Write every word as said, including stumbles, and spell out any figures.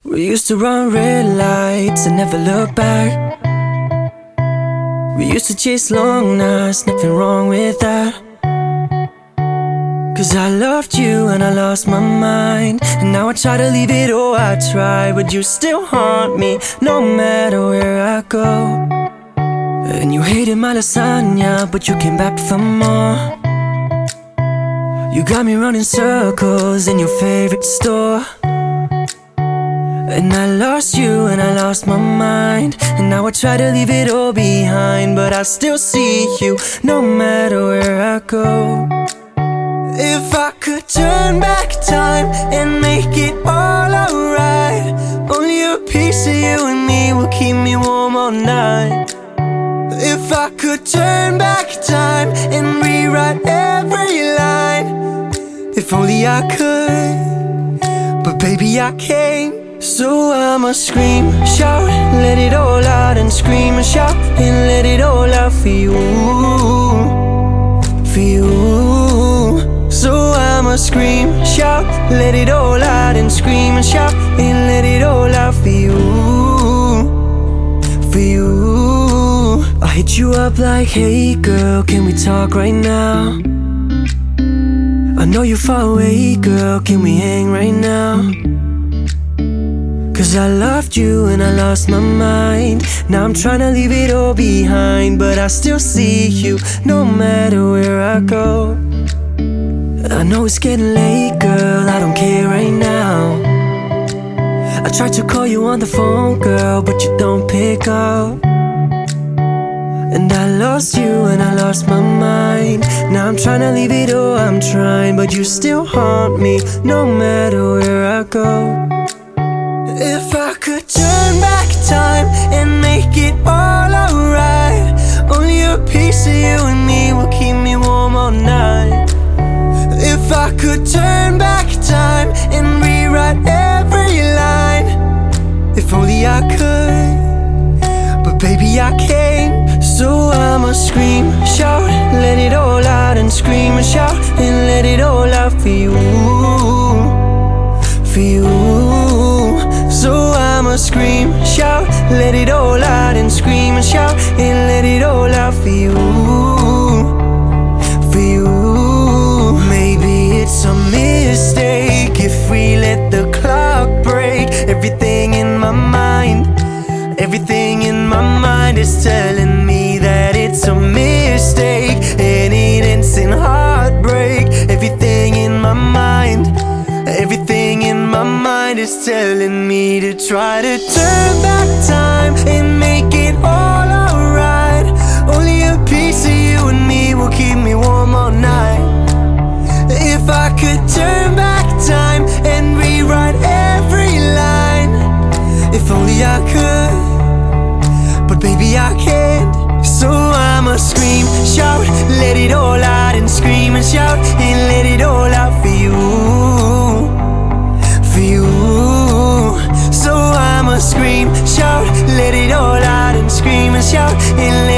We used to run red lights and never look back. We used to chase long nights, nothing wrong with that. Cause I loved you and I lost my mind, and now I try to leave it, oh I try, but you still haunt me no matter where I go. And you hated my lasagna, but you came back for more. You got me running circles in your favorite store. And I lost you and I lost my mind, and now I try to leave it all behind, but I still see you no matter where I go. If I could turn back time and make it all alright, only a piece of you and me will keep me warm all night. If I could turn back time and rewrite every line, if only I could, but baby I can't. So I'ma scream, shout, let it all out, and scream and shout and let it all out for you, for you. So I'ma scream, shout, let it all out, and scream and shout and let it all out for you, for you. I hit you up like, hey girl, can we talk right now? I know you're far away, girl, can we hang right now? Cause I loved you and I lost my mind, now I'm tryna leave it all behind, but I still see you no matter where I go. I know it's getting late, girl, I don't care right now. I tried to call you on the phone, girl, but you don't pick up. And I lost you and I lost my mind, now I'm tryna leave it all, I'm trying, but you still haunt me no matter where I go. If I could turn back time and make it all alright, only a piece of you and me will keep me warm all night. If I could turn back time and rewrite every line, if only I could, but baby I can't. So I'ma scream, shout, let it all out, and scream and shout and let it all out for you, for you. So I'ma scream, shout, let it all out, and scream and shout and let it all out for you, for you. Maybe it's a mistake if we let the clock break. Everything in my mind, everything in my mind is telling me that it's a mistake, and it ends in heartbreak. Everything in my mind, everything in my mind is telling me to try to turn back time and make it all alright. Only a piece of you and me will keep me warm all night. If I could turn back time and rewrite every line, if only I could, but baby I can't. So I'ma scream, shout, let it all out, and scream and shout and let it all out for you, for you. So I'ma scream, shout, let it all out, and scream and shout and let